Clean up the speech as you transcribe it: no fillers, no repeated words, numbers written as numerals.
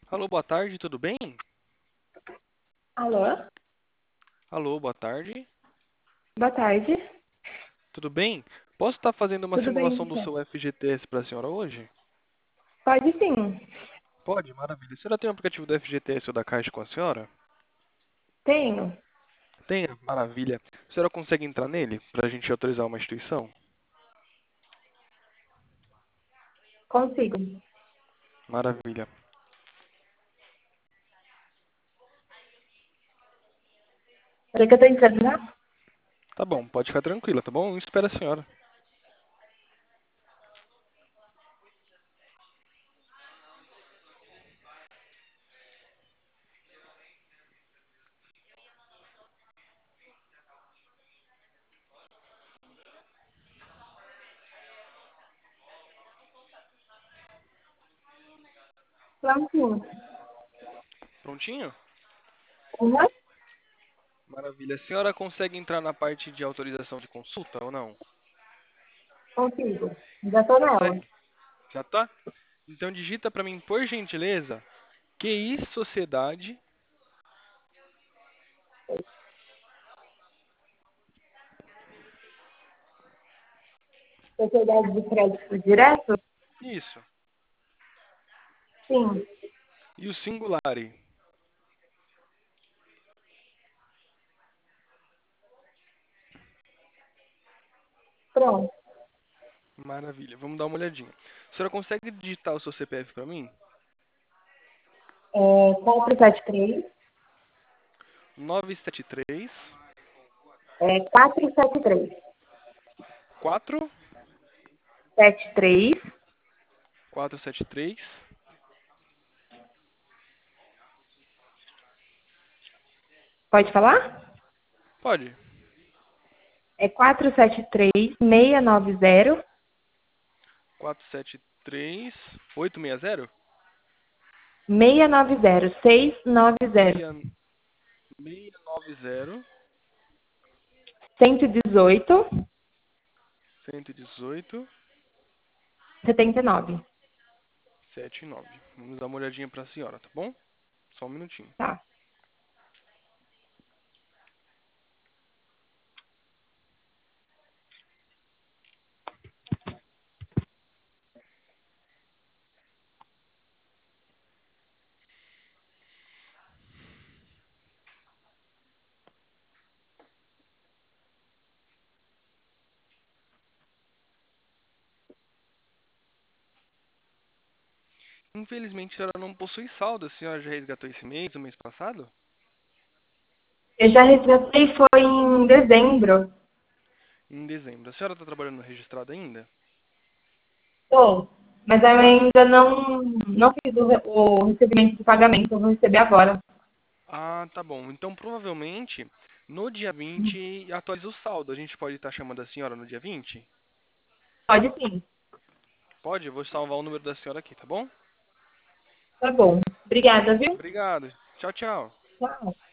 Alô, boa tarde, tudo bem? Alô? Alô, boa tarde, Boa tarde. tudo bem? Posso estar fazendo uma Tudo bem, simulação do você? seu FGTS para a senhora hoje? Pode sim. Pode, maravilha. A senhora tem o aplicativo do FGTS ou da Caixa com a senhora? Tenho. Tem, maravilha. A senhora consegue entrar nele para a gente autorizar uma instituição? Consigo. Maravilha. Peraí que eu tô entrando, né? Tá bom, pode ficar tranquila, tá bom? Espera a senhora. Prontinho. Prontinho? Uhum. Maravilha. A senhora consegue entrar na parte de autorização de consulta ou não? Consigo. Já tô nela. Consegue? Já tá? Então digita para mim, por gentileza, QI Sociedade. Sociedade de crédito direto? Isso. Sim. E o Singulare. Pronto. Maravilha, vamos dar uma olhadinha. A senhora consegue digitar o seu CPF para mim? 473. 973 473. 4 73. 473. Pode falar? Pode. 473 690 473 860 690 690 690 118 118 79. 79. Vamos dar uma olhadinha para a senhora, tá bom? Só um minutinho. Tá. Infelizmente a senhora não possui saldo. A senhora já resgatou esse mês, o mês passado? Eu já resgatei, foi em dezembro. Em dezembro. A senhora está trabalhando registrado ainda? Tô. Mas eu ainda não fiz o recebimento de pagamento, eu vou receber agora. Ah, tá bom. Então, provavelmente, no dia 20 atualiza o saldo. A gente pode estar chamando a senhora no dia 20? Pode sim. Pode? Eu vou salvar o número da senhora aqui, tá bom? Tá bom. Obrigada, viu? Obrigado. Tchau, tchau. Tchau.